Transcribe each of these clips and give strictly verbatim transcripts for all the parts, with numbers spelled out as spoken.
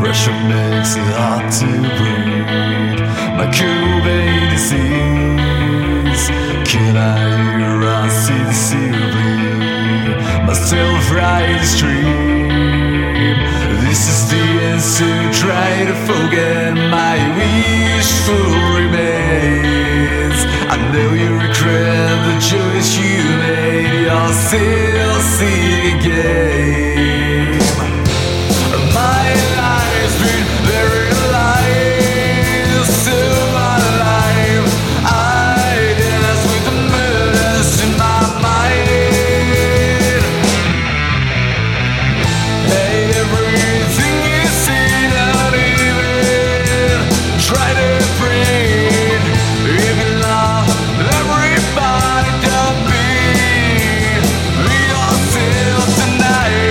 Pressure makes it hard to breathe. My Cuban disease. Can I hear us see the sea bleed? My self-right stream. This is the answer. Try to forget my wishful remains. I know you regret the choice you made. You're still seeing again. My life's been very alive, so alive. I dance with the murders in my mind. Hey, everything you see, not even try to breathe. Even love, everybody don't be, be yourself tonight.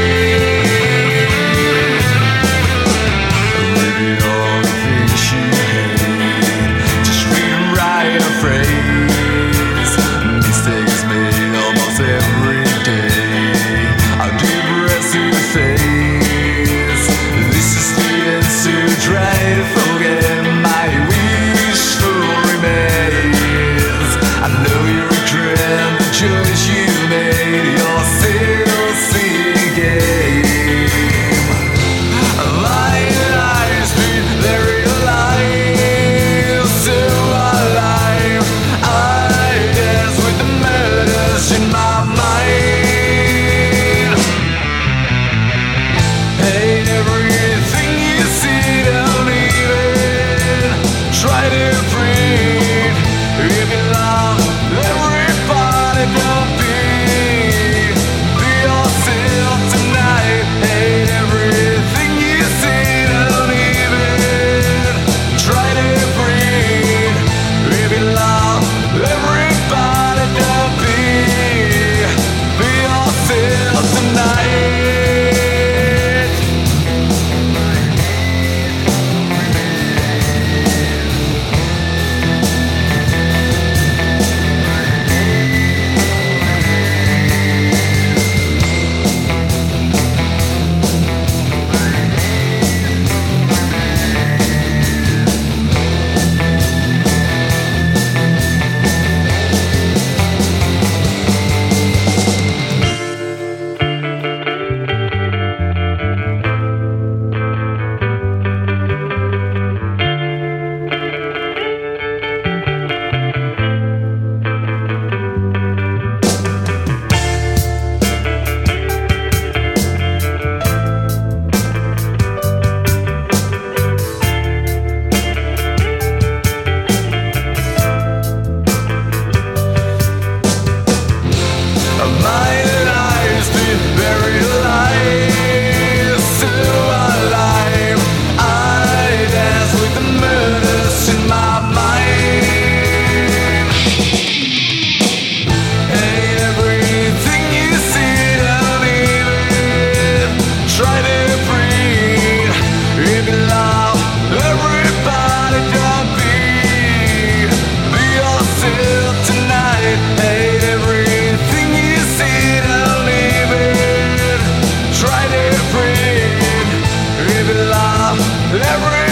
Every